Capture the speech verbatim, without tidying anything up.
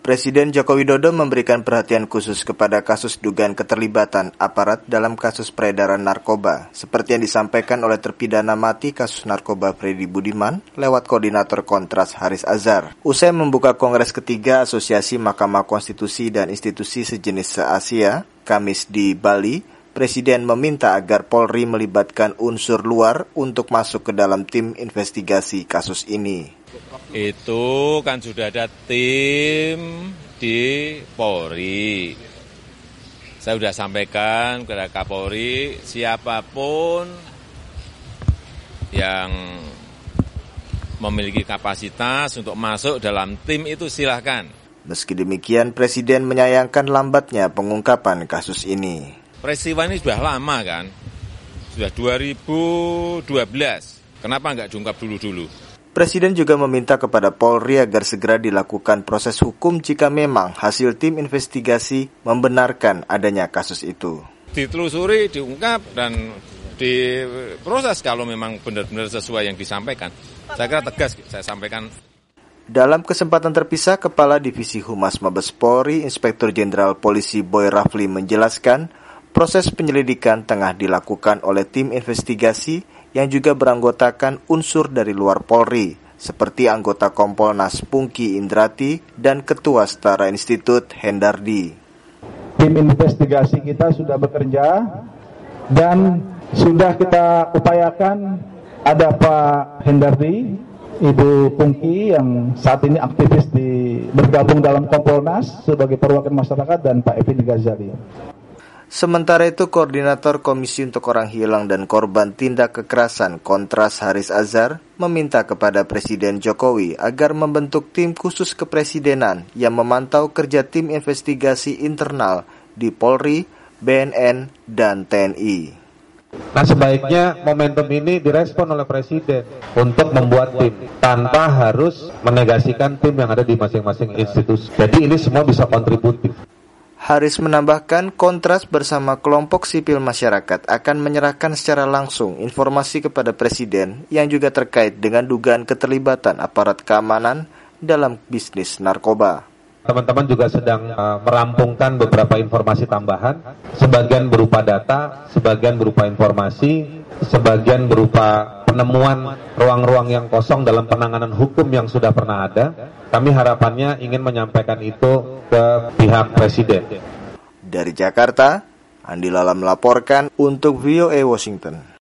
Presiden Joko Widodo memberikan perhatian khusus kepada kasus dugaan keterlibatan aparat dalam kasus peredaran narkoba, seperti yang disampaikan oleh terpidana mati kasus narkoba Freddy Budiman lewat koordinator Kontras Haris Azhar. Usai membuka Kongres ketiga Asosiasi Mahkamah Konstitusi dan Institusi Sejenis se-Asia, Kamis di Bali, Presiden meminta agar Polri melibatkan unsur luar untuk masuk ke dalam tim investigasi kasus ini. Itu kan sudah ada tim di Polri. Saya sudah sampaikan kepada Kapolri, siapapun yang memiliki kapasitas untuk masuk dalam tim itu silahkan. Meski demikian, Presiden menyayangkan lambatnya pengungkapan kasus ini. Peristiwa ini sudah lama kan, sudah dua ribu dua belas, kenapa nggak diungkap dulu-dulu? Presiden juga meminta kepada Polri agar segera dilakukan proses hukum jika memang hasil tim investigasi membenarkan adanya kasus itu. Ditelusuri, diungkap, dan diproses kalau memang benar-benar sesuai yang disampaikan. Saya kira tegas saya sampaikan. Dalam kesempatan terpisah, Kepala Divisi Humas Mabes Polri, Inspektur Jenderal Polisi Boy Rafli menjelaskan, proses penyelidikan tengah dilakukan oleh tim investigasi yang juga beranggotakan unsur dari luar Polri, seperti anggota Kompolnas Pungki Indrati dan Ketua Setara Institut Hendardi. Tim investigasi kita sudah bekerja dan sudah kita upayakan ada Pak Hendardi, Ibu Pungki yang saat ini aktivis di bergabung dalam Kompolnas sebagai perwakilan masyarakat, dan Pak Effendi Ghazali. Sementara itu, Koordinator Komisi untuk Orang Hilang dan Korban Tindak Kekerasan Kontras Haris Azhar meminta kepada Presiden Jokowi agar membentuk tim khusus kepresidenan yang memantau kerja tim investigasi internal di Polri, B N N, dan T N I. Nah, sebaiknya momentum ini direspon oleh Presiden untuk membuat tim tanpa harus menegasikan tim yang ada di masing-masing institusi. Jadi ini semua bisa kontributif. Haris menambahkan, Kontras bersama kelompok sipil masyarakat akan menyerahkan secara langsung informasi kepada Presiden yang juga terkait dengan dugaan keterlibatan aparat keamanan dalam bisnis narkoba. Teman-teman juga sedang uh, merampungkan beberapa informasi tambahan, sebagian berupa data, sebagian berupa informasi, sebagian berupa penemuan ruang-ruang yang kosong dalam penanganan hukum yang sudah pernah ada. Kami harapannya ingin menyampaikan itu ke pihak Presiden. Dari Jakarta, Andi Lala melaporkan untuk V O A Washington.